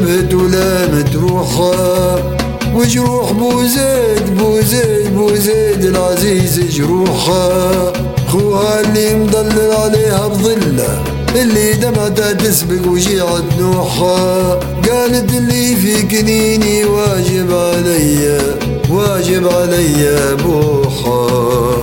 شبهت ولامت روحها، وجروح بوزيد العزيز جروحها، خوها اللي مضلل عليها بظله، اللي دمعتها تسبق وجيعت نوحها، قالت اللي في كنيني واجب عليا بوحها.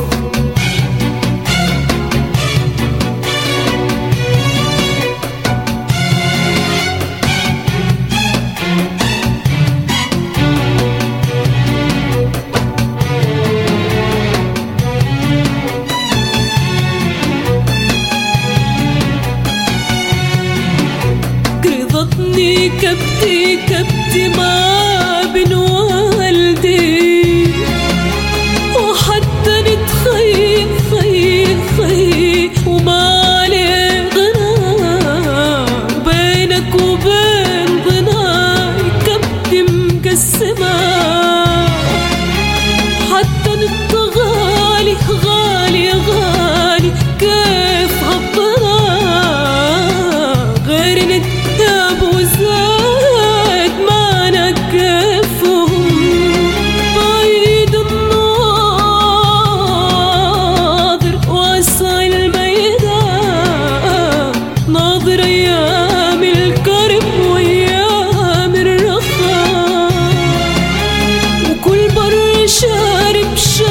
كبتي ما بين والدي، وحتى نتخيل خي وما عليه غنى، بينك وبين ضناي كبتي مقسمة، حتى نتغالي غالي كيف هالضنا، غير نتاب وزاد ما نكفهم، بعيد الناظر واسع الميدان، ناظر ايام الكرب وايام الرخاء، وكل بر شارب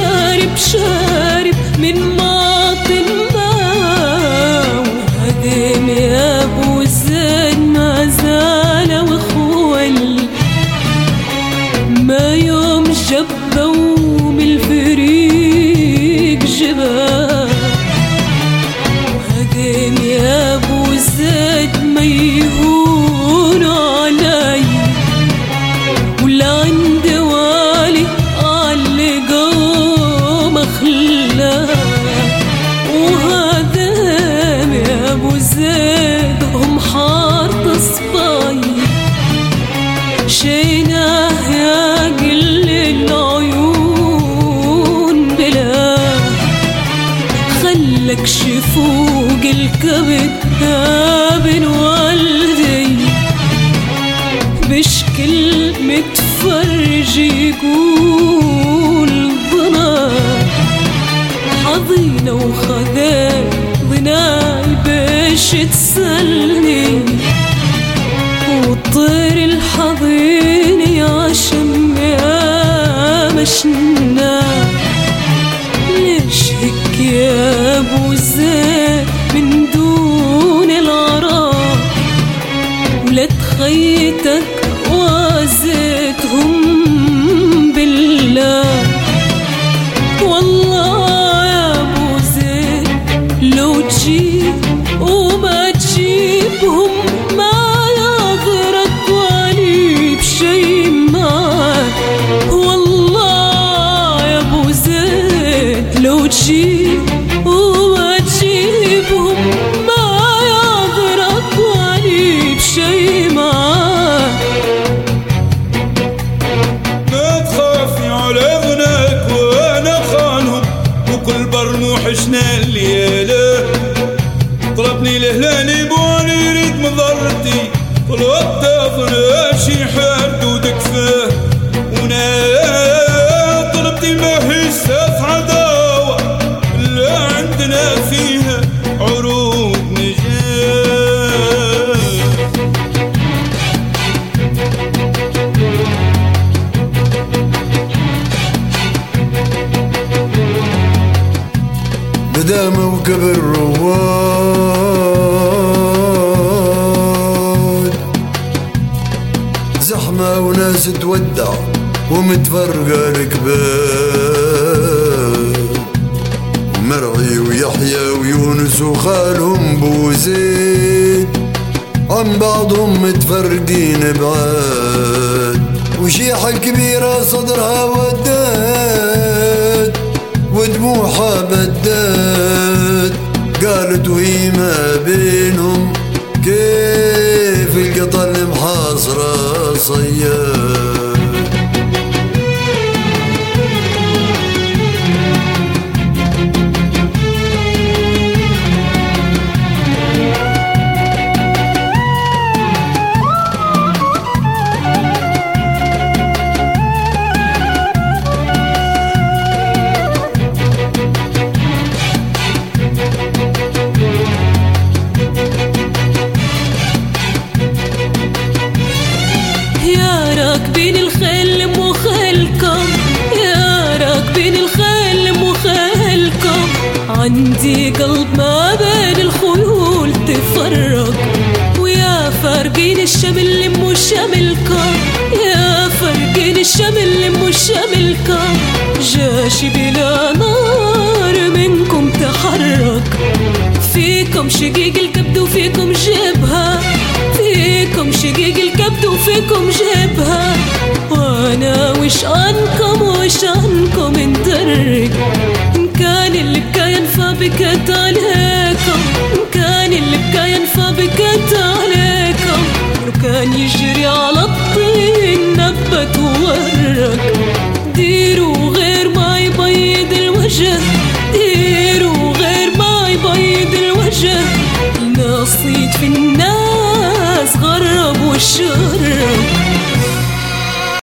من معطن ماء، وهدم يا ابو زين ما زال وخول، ما يوم جبه ومن الفريق جبه، وهدم يا ابو زيد ما يهون علي، ولا عندي والي علقه مخلاه، وهدم يا ابو زيد هم حاط صباي، شيناه يا قل العيون بلا، خلك شفوق الكبد بين والدي، بشكل متفرج يقول ضنا، حظينا وخذاي ضناي باش تسلني، والطير الحضين يا شم يا مشنا، ليش هيك يا ابو زيد من دون العراق، ولا تخيتك وازيتهم بالله، والله يا ابو زيد لو تجيب وما تجيبهم ما يضرك ولي بشي معك، والله يا ابو زيد لو تجيب وما تجيبهم ما يضرك ولي بشي معك. ما تخافي على ابنك وانا خانهم، وكل بر موحشنا الليله، طلبني لهلاني بواني يريد مضرتي، طلبت اضرب شي حد ودكفه، وانا طلبتي ما هي ساف عداوه، لا عندنا فيها عروض نجاه. بدا موكب الرواد، زحمة وناس تودع ومتفرقة ركبان، مرعي ويحيى ويونس وخالهم بوزيد، عن بعضهم متفرقين بعاد، وشيحة الكبيرة صدرها ودات، ودموعها بدات، قالت وهي ما بينهم كيف القطر المحاصرة صياد. عندي قلب ما بين الخيول تفرق، ويا فارقين الشمل اللي مو شملكم، يا فارقين الشمل اللي مو شملكم. جاشي بلا نار منكم تحرك، فيكم شقيق الكبد وفيكم جبهة، فيكم شقيق الكبد وفيكم جبهة. وانا وش عنكم وش عنكم ندرك، إن كان اللي بكى ينفى بكت عليكم، إن كان اللي بكى ينفى بكت عليكم. لو كان يجري على الطين نبت وورك، ديروا غير ما يبيض الوجه، ديروا غير ما يبيض الوجه. الناس صيد في الناس غرب والشر